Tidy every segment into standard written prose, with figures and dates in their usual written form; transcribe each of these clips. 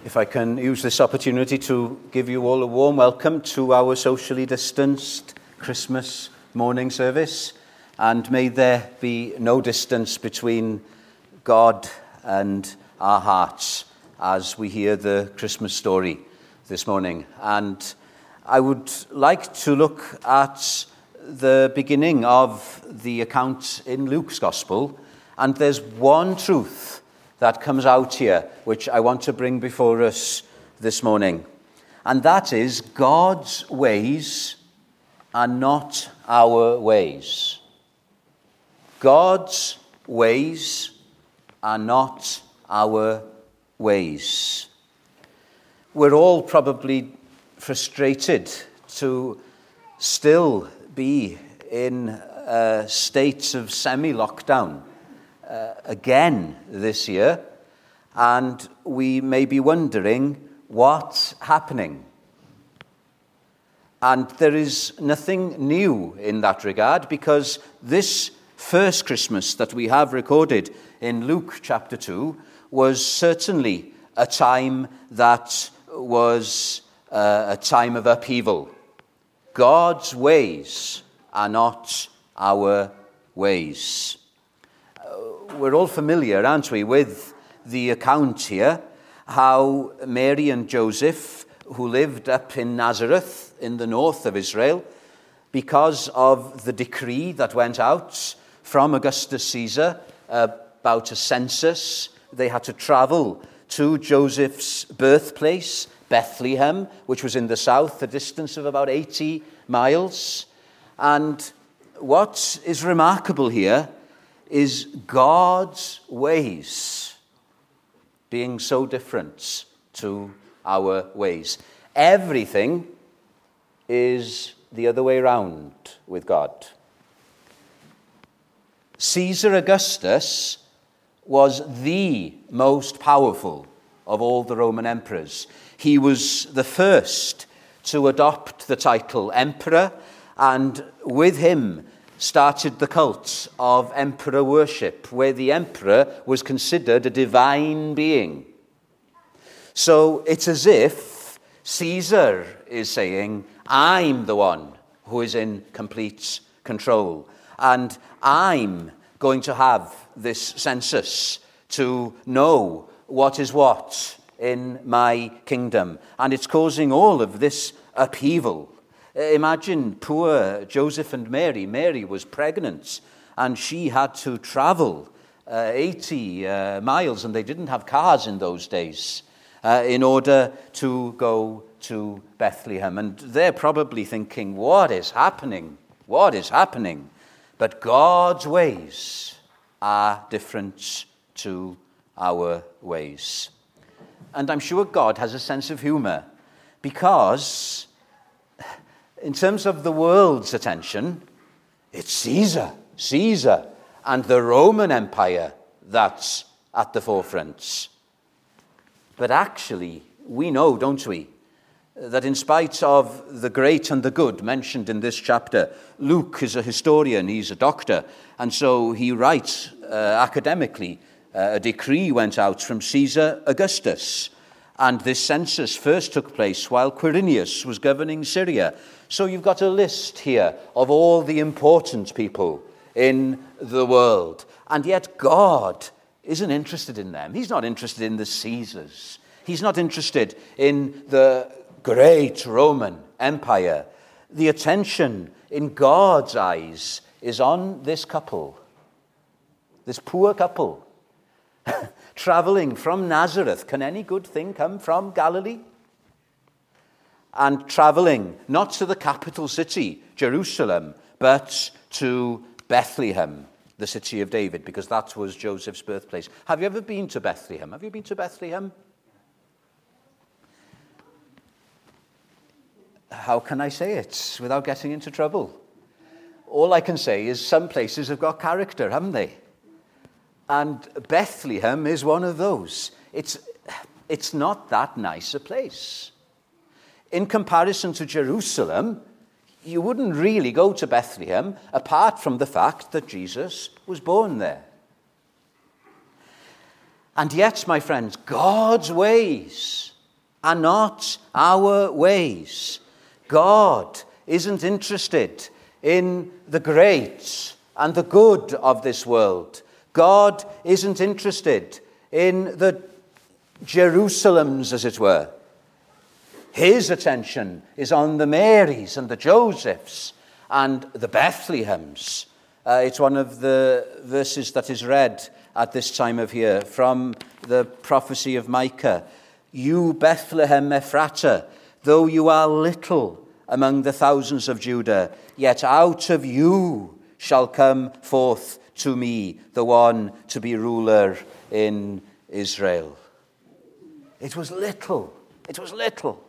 If I can use this opportunity to give you all a warm welcome to our socially distanced Christmas morning service, and may there be no distance between God and our hearts as we hear the Christmas story this morning. And I would like to look at the beginning of the account in Luke's Gospel, and there's one truth that comes out here, which I want to bring before us this morning. And that is, God's ways are not our ways. God's ways are not our ways. We're all probably frustrated to still be in a state of semi-lockdown again this year, and we may be wondering what's happening. And there is nothing new in that regard, because this first Christmas that we have recorded in Luke chapter 2 was certainly a time that was a time of upheaval. God's ways are not our ways. We're all familiar, aren't we, with the account here, how Mary and Joseph, who lived up in Nazareth in the north of Israel, because of the decree that went out from Augustus Caesar about a census, they had to travel to Joseph's birthplace, Bethlehem, which was in the south, a distance of about 80 miles. And what is remarkable here is God's ways being so different to our ways. Everything is the other way around with God. Caesar Augustus was the most powerful of all the Roman emperors. He was the first to adopt the title emperor, and with him started the cult of emperor worship, where the emperor was considered a divine being. So it's as if Caesar is saying, I'm the one who is in complete control, and I'm going to have this census to know what is what in my kingdom. And it's causing all of this upheaval. Imagine poor Joseph and Mary. Mary was pregnant, and she had to travel 80 miles, and they didn't have cars in those days, in order to go to Bethlehem. And they're probably thinking, what is happening? What is happening? But God's ways are different to our ways. And I'm sure God has a sense of humor, because in terms of the world's attention, it's Caesar, and the Roman Empire that's at the forefront. But actually, we know, don't we, that in spite of the great and the good mentioned in this chapter, Luke is a historian, he's a doctor, and so he writes academically, a decree went out from Caesar Augustus, and this census first took place while Quirinius was governing Syria. So you've got a list here of all the important people in the world. And yet God isn't interested in them. He's not interested in the Caesars. He's not interested in the great Roman Empire. The attention in God's eyes is on this couple, this poor couple, traveling from Nazareth. Can any good thing come from Galilee? And traveling not to the capital city, Jerusalem, but to Bethlehem, the city of David, because that was Joseph's birthplace. Have you ever been to Bethlehem? Have you been to Bethlehem? How can I say it without getting into trouble? All I can say is some places have got character, haven't they? And Bethlehem is one of those. It's not that nice a place. In comparison to Jerusalem, you wouldn't really go to Bethlehem apart from the fact that Jesus was born there. And yet, my friends, God's ways are not our ways. God isn't interested in the great and the good of this world. God isn't interested in the Jerusalems, as it were. His attention is on the Marys and the Josephs and the Bethlehems. It's one of the verses that is read at this time of year from the prophecy of Micah. You, Bethlehem Ephratah, though you are little among the thousands of Judah, yet out of you shall come forth to me the one to be ruler in Israel. It was little. It was little.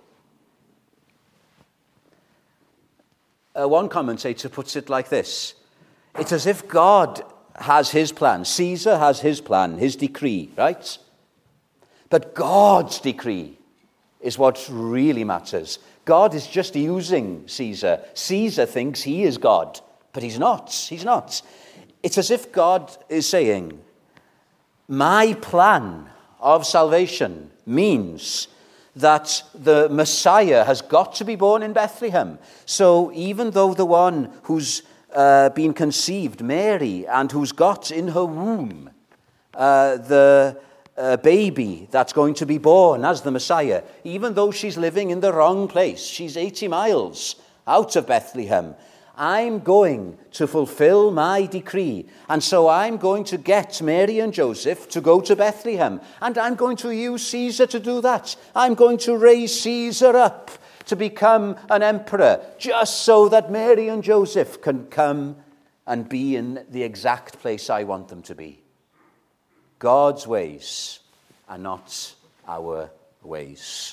One commentator puts it like this. It's as if God has his plan. Caesar has his plan, his decree, right? But God's decree is what really matters. God is just using Caesar. Caesar thinks he is God, but he's not. He's not. It's as if God is saying, my plan of salvation means that the Messiah has got to be born in Bethlehem. So even though the one who's been conceived, Mary, and who's got in her womb the baby that's going to be born as the Messiah, even though she's living in the wrong place, she's 80 miles out of Bethlehem, I'm going to fulfill my decree. And so I'm going to get Mary and Joseph to go to Bethlehem. And I'm going to use Caesar to do that. I'm going to raise Caesar up to become an emperor, just so that Mary and Joseph can come and be in the exact place I want them to be. God's ways are not our ways.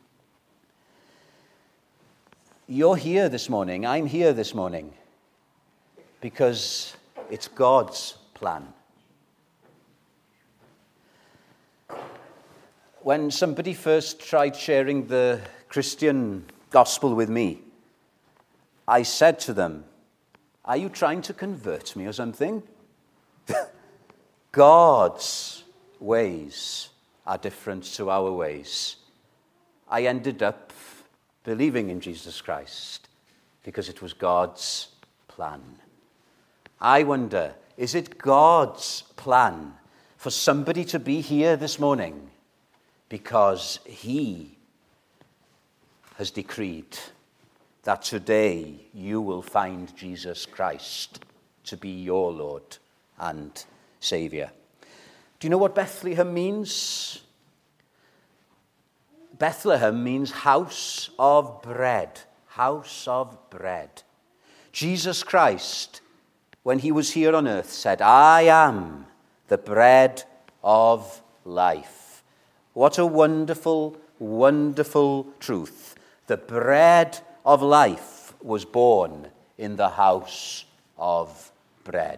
You're here this morning, I'm here this morning, because it's God's plan. When somebody first tried sharing the Christian gospel with me, I said to them, are you trying to convert me or something? God's ways are different to our ways. I ended up believing in Jesus Christ because it was God's plan. I wonder, is it God's plan for somebody to be here this morning because he has decreed that today you will find Jesus Christ to be your Lord and Savior? Do you know what Bethlehem means? Bethlehem means house of bread. House of bread. Jesus Christ, when he was here on earth, said, I am the bread of life. What a wonderful, wonderful truth. The bread of life was born in the house of bread.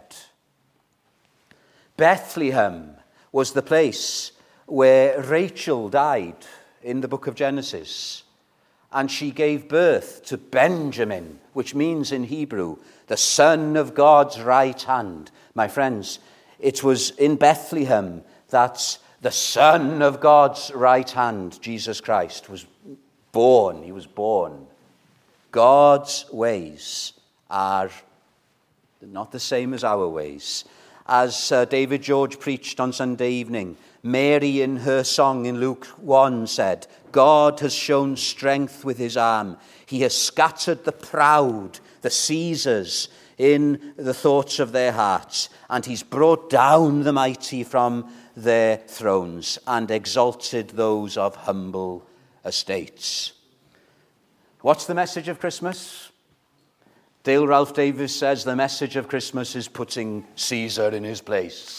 Bethlehem was the place where Rachel died in the book of Genesis. And she gave birth to Benjamin, which means in Hebrew, the son of God's right hand. My friends, it was in Bethlehem that the son of God's right hand, Jesus Christ, was born. He was born. God's ways are not the same as our ways. As David George preached on Sunday evening, Mary in her song in Luke 1 said, God has shown strength with his arm. He has scattered the proud, the Caesars, in the thoughts of their hearts. And he's brought down the mighty from their thrones and exalted those of humble estates. What's the message of Christmas? Dale Ralph Davis says the message of Christmas is putting Caesar in his place.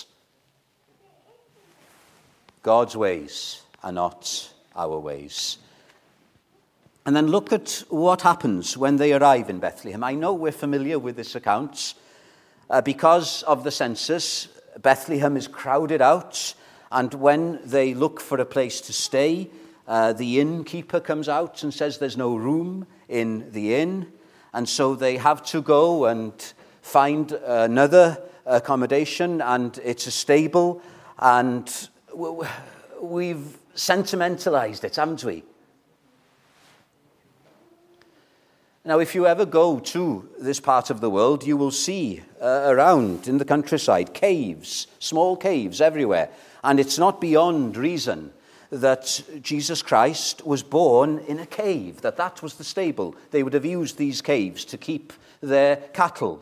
God's ways are not our ways. And then look at what happens when they arrive in Bethlehem. I know we're familiar with this account. Because of the census, Bethlehem is crowded out. And when they look for a place to stay, the innkeeper comes out and says there's no room in the inn. And so they have to go and find another accommodation, and it's a stable. And we've sentimentalized it, haven't we? Now, if you ever go to this part of the world, you will see around in the countryside caves, small caves everywhere. And it's not beyond reason that Jesus Christ was born in a cave, that was the stable. They would have used these caves to keep their cattle.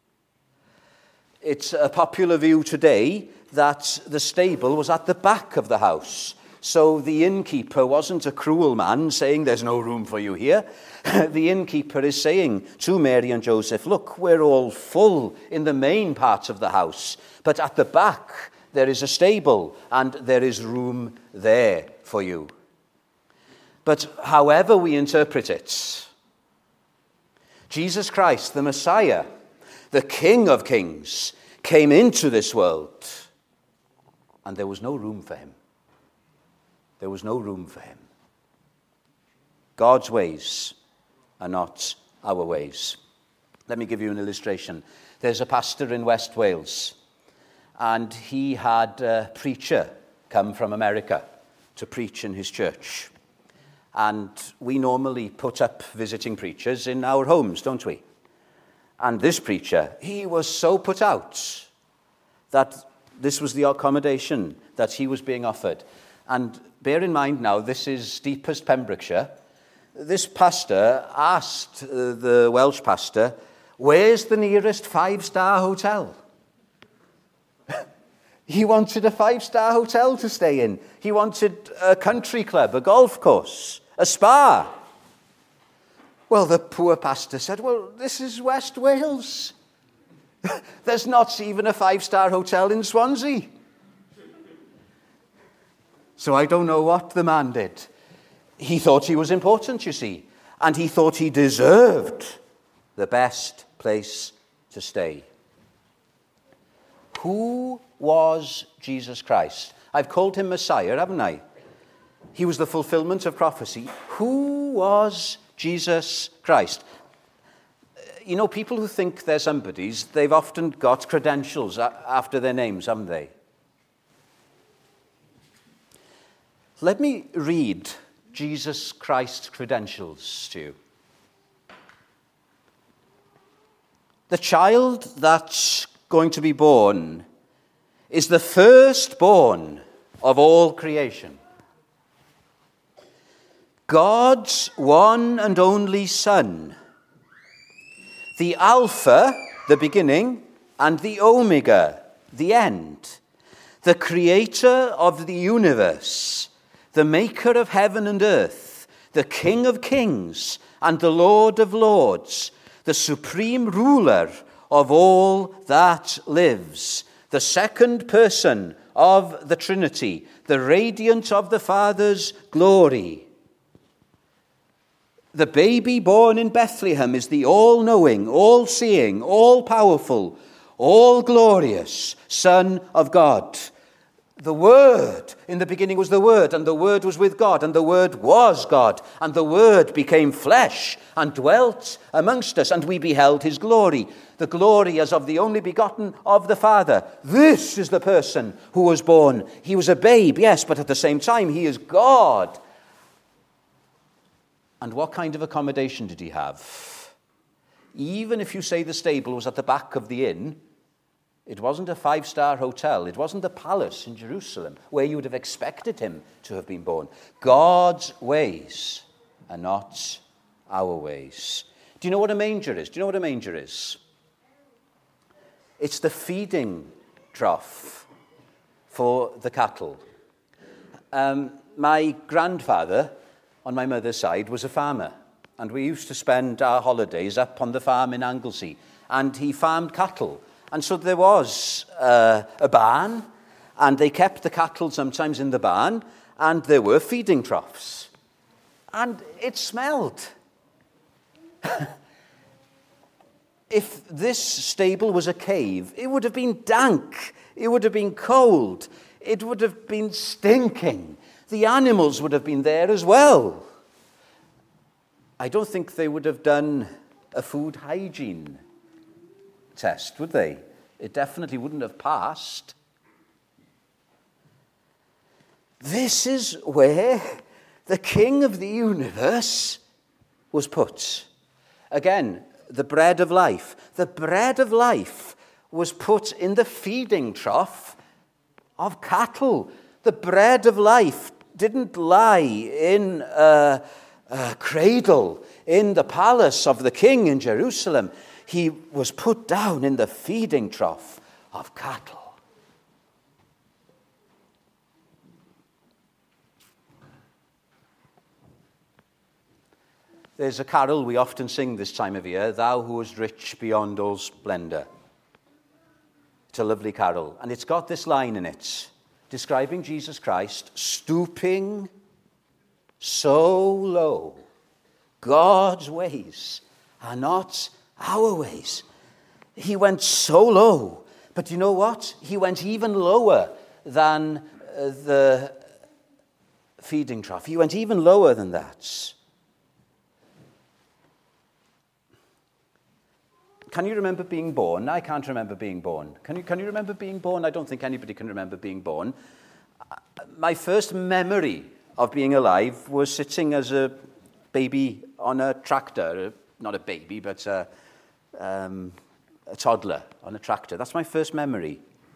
It's a popular view today that the stable was at the back of the house. So the innkeeper wasn't a cruel man saying, there's no room for you here. The innkeeper is saying to Mary and Joseph, look, we're all full in the main part of the house, but at the back there is a stable and there is room there for you. But however we interpret it, Jesus Christ, the Messiah, the King of Kings, came into this world and there was no room for him. There was no room for him. God's ways are not our ways. Let me give you an illustration. There's a pastor in West Wales, and he had a preacher come from America to preach in his church. And we normally put up visiting preachers in our homes, don't we? And this preacher, he was so put out that this was the accommodation that he was being offered. And bear in mind now, this is deepest Pembrokeshire. This pastor asked the Welsh pastor, where's the nearest 5-star hotel? He wanted a 5-star hotel to stay in. He wanted a country club, a golf course, a spa. Well, the poor pastor said, well, this is West Wales. There's not even a 5-star hotel in Swansea. So I don't know what the man did. He thought he was important, you see, and he thought he deserved the best place to stay. Who was Jesus Christ? I've called him Messiah, haven't I? He was the fulfillment of prophecy. Who was Jesus Christ? You know, people who think they're somebodies, they've often got credentials after their names, haven't they? Let me read Jesus Christ's credentials to you. The child that's going to be born is the firstborn of all creation. God's one and only Son. The Alpha, the beginning, and the Omega, the end. The creator of the universe. The maker of heaven and earth, the King of kings and the Lord of lords, the supreme ruler of all that lives, the second person of the Trinity, the radiant of the Father's glory. The baby born in Bethlehem is the all-knowing, all-seeing, all-powerful, all-glorious Son of God. The Word, in the beginning was the Word, and the Word was with God, and the Word was God, and the Word became flesh and dwelt amongst us, and we beheld his glory, the glory as of the only begotten of the Father. This is the person who was born. He was a babe, yes, but at the same time, he is God. And what kind of accommodation did he have? Even if you say the stable was at the back of the inn, it wasn't a 5-star hotel. It wasn't the palace in Jerusalem where you would have expected him to have been born. God's ways are not our ways. Do you know what a manger is? Do you know what a manger is? It's the feeding trough for the cattle. My grandfather, on my mother's side, was a farmer. And we used to spend our holidays up on the farm in Anglesey. And he farmed cattle. And so there was a barn, and they kept the cattle sometimes in the barn, and there were feeding troughs. And it smelled. If this stable was a cave, it would have been dank. It would have been cold. It would have been stinking. The animals would have been there as well. I don't think they would have done a food hygiene test, would they? It definitely wouldn't have passed. This is where the King of the universe was put. Again, the bread of life. The bread of life was put in the feeding trough of cattle. The bread of life didn't lie in a cradle in the palace of the king in Jerusalem. He was put down in the feeding trough of cattle. There's a carol we often sing this time of year, Thou Who Was Rich Beyond All Splendour. It's a lovely carol, and it's got this line in it, describing Jesus Christ stooping so low. God's ways are not our ways. He went so low, but you know what? He went even lower than the feeding trough. He went even lower than that. Can you remember being born? I can't remember being born. Can you remember being born? I don't think anybody can remember being born. My first memory of being alive was sitting as a baby on a tractor. Not a baby, but a toddler on a tractor. That's my first memory.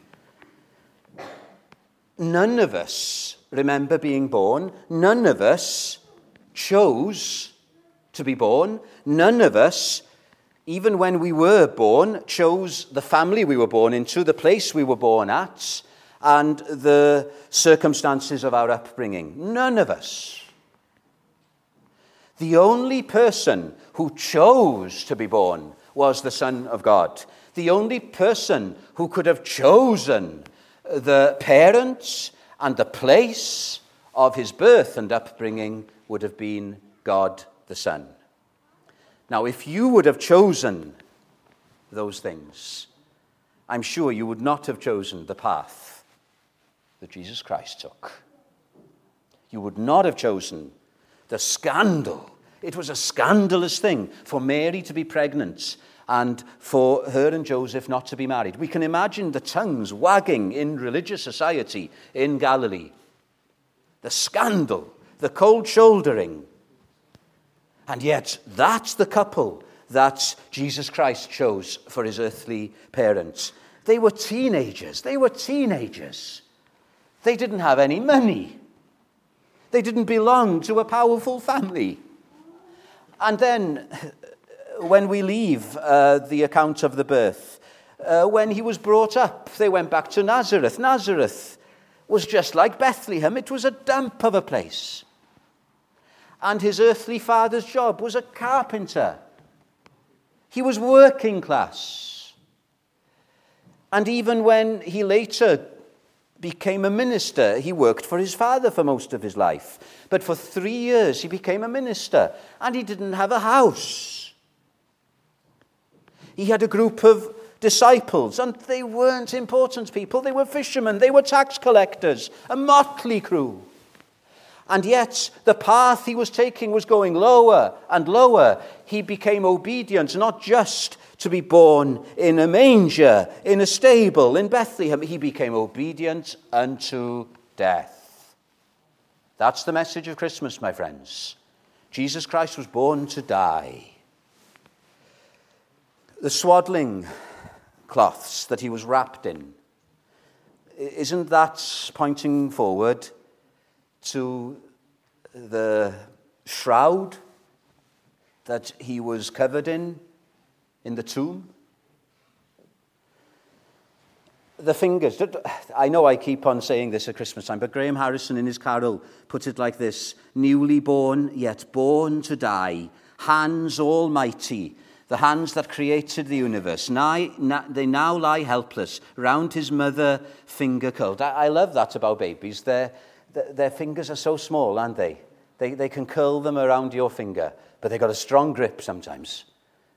None of us remember being born. None of us chose to be born. None of us, even when we were born, chose the family we were born into, the place we were born at, and the circumstances of our upbringing. None of us. The only person who chose to be born was the Son of God. The only person who could have chosen the parents and the place of his birth and upbringing would have been God the Son. Now, if you would have chosen those things, I'm sure you would not have chosen the path that Jesus Christ took. You would not have chosen the scandal. It was a scandalous thing for Mary to be pregnant and for her and Joseph not to be married. We can imagine the tongues wagging in religious society in Galilee. The scandal, the cold shouldering. And yet, that's the couple that Jesus Christ chose for his earthly parents. They were teenagers. They didn't have any money. They didn't belong to a powerful family. And then, when we leave the account of the birth, when he was brought up, they went back to Nazareth. Nazareth was just like Bethlehem. It was a dump of a place. And his earthly father's job was a carpenter. He was working class. And even when he later became a minister, he worked for his father for most of his life. But for 3 years he became a minister, and he didn't have a house. He had a group of disciples, and they weren't important people. They were fishermen, they were tax collectors, a motley crew. And yet, the path he was taking was going lower and lower. He became obedient, not just to be born in a manger, in a stable, in Bethlehem. He became obedient unto death. That's the message of Christmas, my friends. Jesus Christ was born to die. The swaddling cloths that he was wrapped in, isn't that pointing forward to the shroud that he was covered in the tomb? The fingers. I know I keep on saying this at Christmas time, but Graham Harrison in his carol put it like this: newly born, yet born to die, hands almighty, the hands that created the universe, they now lie helpless round his mother finger curled. I love that about babies. Their fingers are so small, aren't they? They can curl them around your finger, but they've got a strong grip sometimes.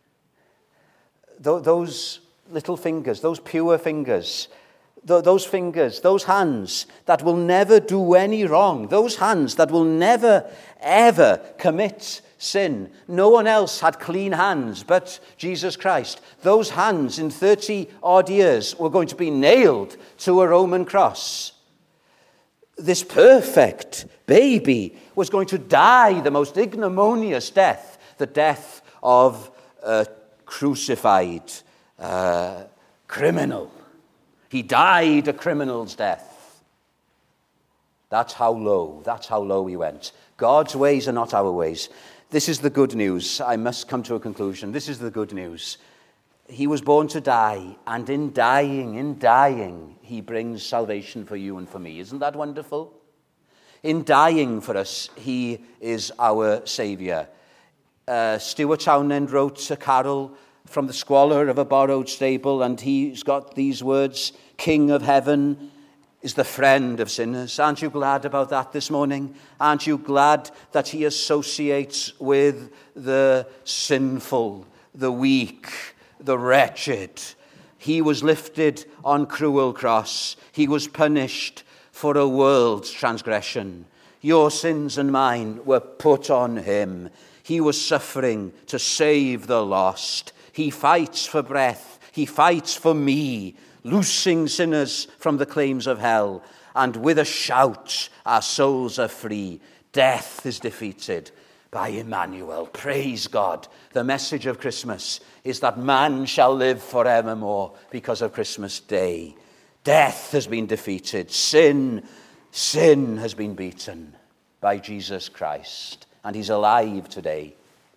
Those little fingers, those pure fingers, those fingers, those hands that will never do any wrong, those hands that will never, ever commit sin. No one else had clean hands but Jesus Christ. Those hands in 30-odd years were going to be nailed to a Roman cross. This perfect baby was going to die the most ignominious death, the death of a crucified criminal. He died a criminal's death. That's how low he went. God's ways are not our ways. This is the good news. I must come to a conclusion. This is the good news. He was born to die, and in dying, he brings salvation for you and for me. Isn't that wonderful? In dying for us, he is our Saviour. Stuart Townend wrote a carol from the squalor of a borrowed stable, and he's got these words, King of heaven is the friend of sinners. Aren't you glad about that this morning? Aren't you glad that he associates with the sinful, the weak, the wretched? He was lifted on cruel cross. He was punished for a world's transgression. Your sins and mine were put on him. He was suffering to save the lost. He fights for breath. He fights for me, loosing sinners from the claims of hell. And with a shout, our souls are free. Death is defeated by Emmanuel. Praise God. The message of Christmas is that man shall live forevermore because of Christmas Day. Death has been defeated. Sin has been beaten by Jesus Christ. And he's alive today.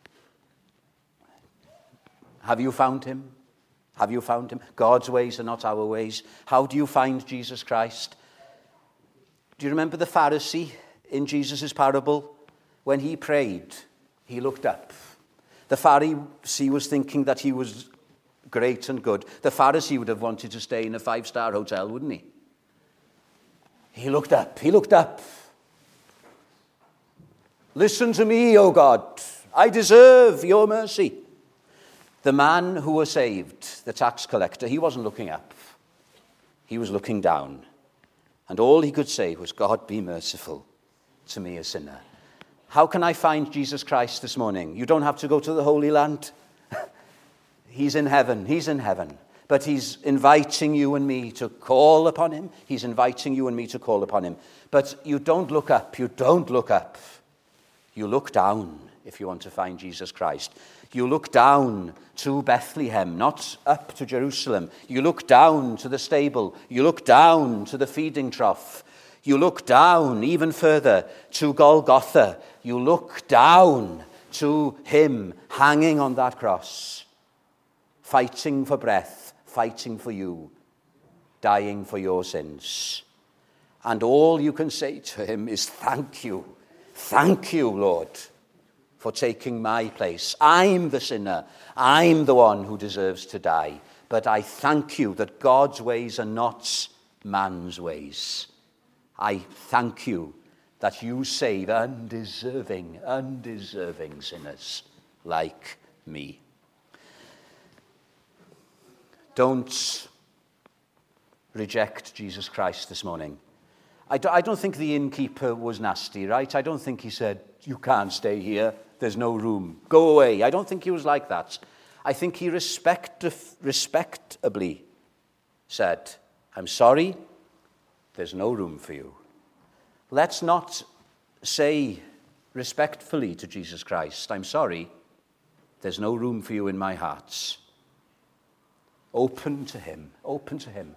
Have you found him? Have you found him? God's ways are not our ways. How do you find Jesus Christ? Do you remember the Pharisee in Jesus' parable? When he prayed, he looked up. The Pharisee was thinking that he was great and good. The Pharisee would have wanted to stay in a 5-star hotel, wouldn't he? He looked up. He looked up. Listen to me, O God. I deserve your mercy. The man who was saved, the tax collector, he wasn't looking up. He was looking down. And all he could say was, God, be merciful to me, a sinner. How can I find Jesus Christ this morning? You don't have to go to the Holy Land. He's in heaven. He's in heaven. But he's inviting you and me to call upon him. He's inviting you and me to call upon him. But you don't look up. You don't look up. You look down if you want to find Jesus Christ. You look down to Bethlehem, not up to Jerusalem. You look down to the stable. You look down to the feeding trough. You look down even further to Golgotha. You look down to him hanging on that cross, fighting for breath, fighting for you, dying for your sins. And all you can say to him is, thank you, Lord, for taking my place. I'm the sinner. I'm the one who deserves to die. But I thank you that God's ways are not man's ways. I thank you that you save undeserving sinners like me. Don't reject Jesus Christ this morning. I don't think the innkeeper was nasty, right? I don't think he said, you can't stay here. There's no room. Go away. I don't think he was like that. I think he respectably said, I'm sorry, there's no room for you. Let's not say respectfully to Jesus Christ, I'm sorry, there's no room for you in my heart. Open to him. Open to him.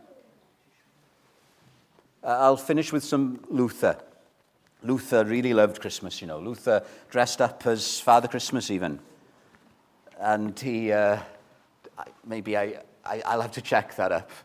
I'll finish with some Luther. Luther really loved Christmas, you know. Luther dressed up as Father Christmas even. And he, I'll have to check that up.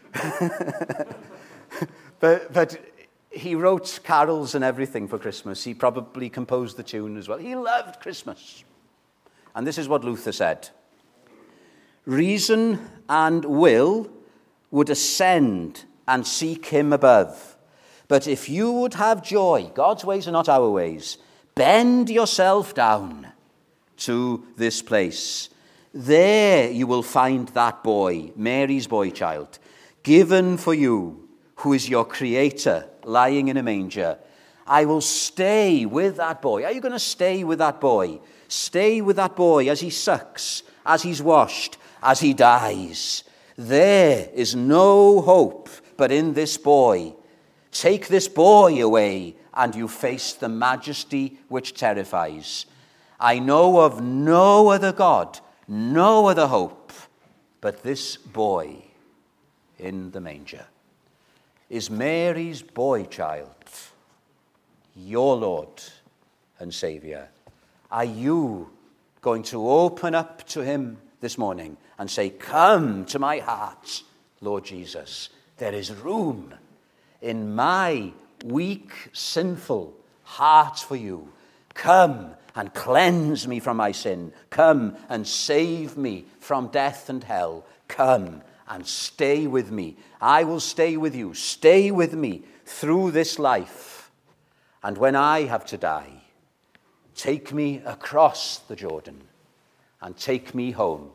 but he wrote carols and everything for Christmas. He probably composed the tune as well. He loved Christmas. And this is what Luther said. Reason and will would ascend and seek him above. But if you would have joy, God's ways are not our ways, bend yourself down to this place. There you will find that boy, Mary's boy child, given for you, who is your creator, lying in a manger. I will stay with that boy. Are you going to stay with that boy? Stay with that boy as he sucks, as he's washed, as he dies. There is no hope but in this boy. Take this boy away, and you face the majesty which terrifies. I know of no other God no other hope but this boy in the manger. Is Mary's boy child your Lord and Saviour? Are you going to open up to him this morning and say, come to my heart, Lord Jesus? There is room in my weak, sinful heart for you. Come and cleanse me from my sin. Come and save me from death and hell. Come and stay with me. I will stay with you. Stay with me through this life. And when I have to die, take me across the Jordan and take me home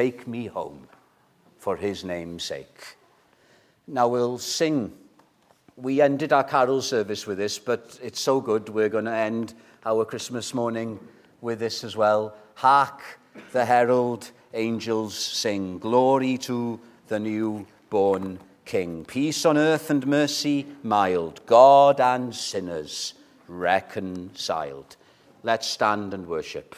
for his name's sake. Now we'll sing. We ended our carol service with this, but it's so good we're going to end our Christmas morning with this as well. Hark, the herald angels sing, glory to the newborn King. Peace on earth and mercy mild, God and sinners reconciled. Let's stand and worship.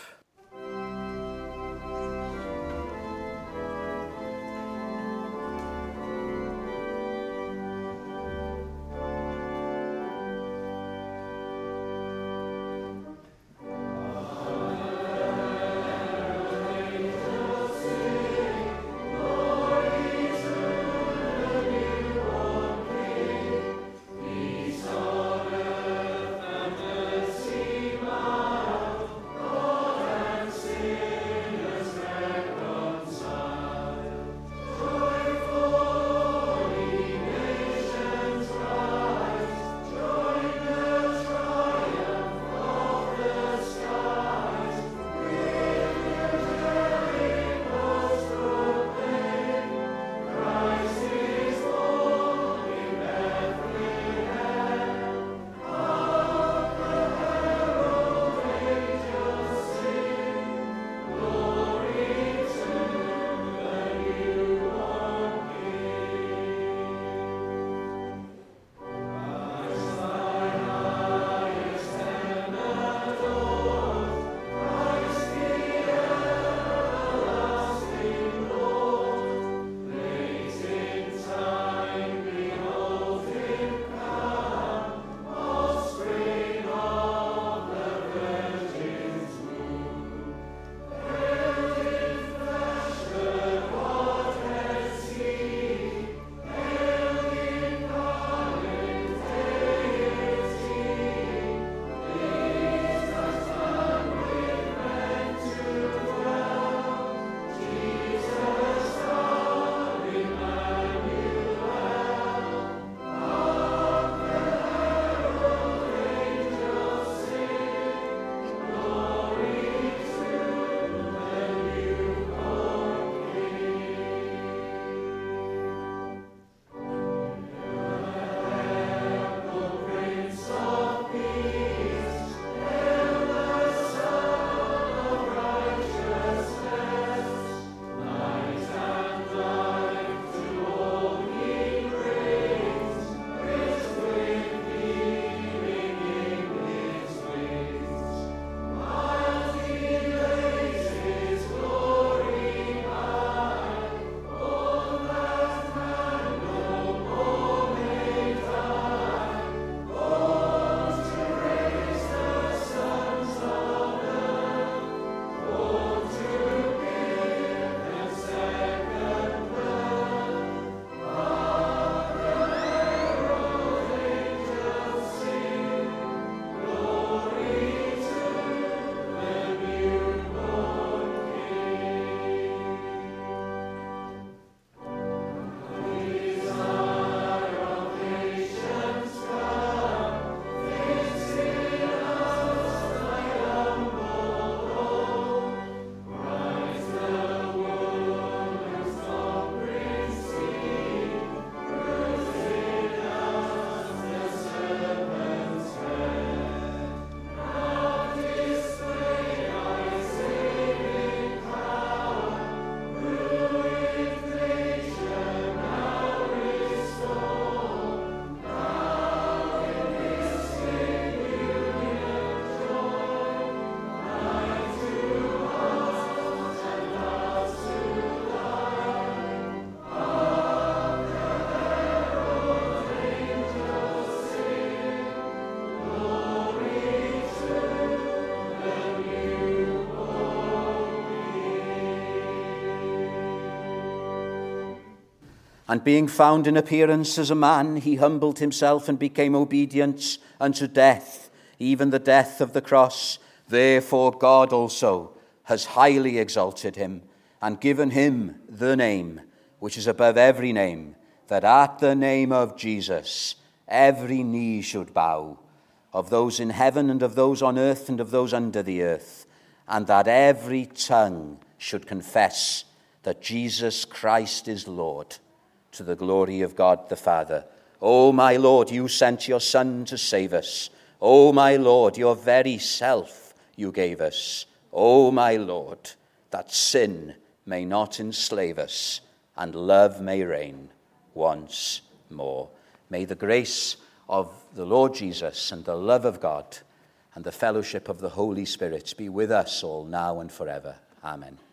And being found in appearance as a man, he humbled himself and became obedient unto death, even the death of the cross. Therefore God also has highly exalted him and given him the name which is above every name, that at the name of Jesus every knee should bow, of those in heaven and of those on earth and of those under the earth, and that every tongue should confess that Jesus Christ is Lord, to the glory of God the Father. O my Lord, you sent your Son to save us. O my Lord, your very self you gave us. O my Lord, that sin may not enslave us, and love may reign once more. May the grace of the Lord Jesus and the love of God and the fellowship of the Holy Spirit be with us all now and forever. Amen.